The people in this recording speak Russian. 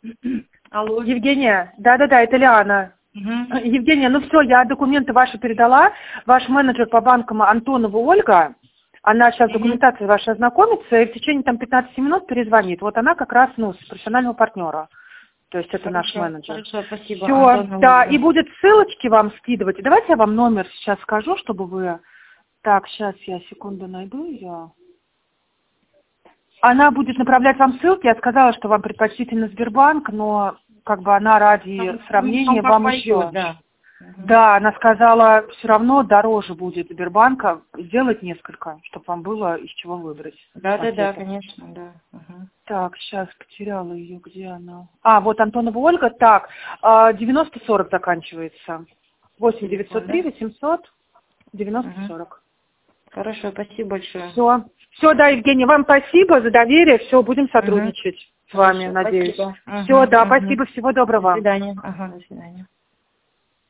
Алло. Евгения, да-да-да, это Лиана. Угу. Евгения, ну все, я документы ваши передала. Ваш менеджер по банкам Антонова Ольга, она сейчас с документацией вашей ознакомится и в течение там 15 минут перезвонит. Вот она как раз, ну, с профессионального партнера. То есть это наш менеджер. Хорошо, спасибо. Все, да, и будет ссылочки вам скидывать. И давайте я вам номер сейчас скажу, чтобы вы... Так, сейчас я секунду найду ее. Она будет направлять вам ссылки. Я сказала, что вам предпочтительно Сбербанк, но как бы она ради сравнения вам еще... Да. Да, она сказала, все равно дороже будет Сбербанка сделать несколько, чтобы вам было из чего выбрать. Да, конечно, да. Так, сейчас потеряла ее, где она? А, вот Антонова Ольга, так, 90-40 заканчивается. 8-903, 800, 90-40. Хорошо, спасибо большое. Все, да, Евгения, вам спасибо за доверие, все, будем сотрудничать с вами, надеюсь. Спасибо. Все, да, спасибо, всего доброго. До свидания. До свидания.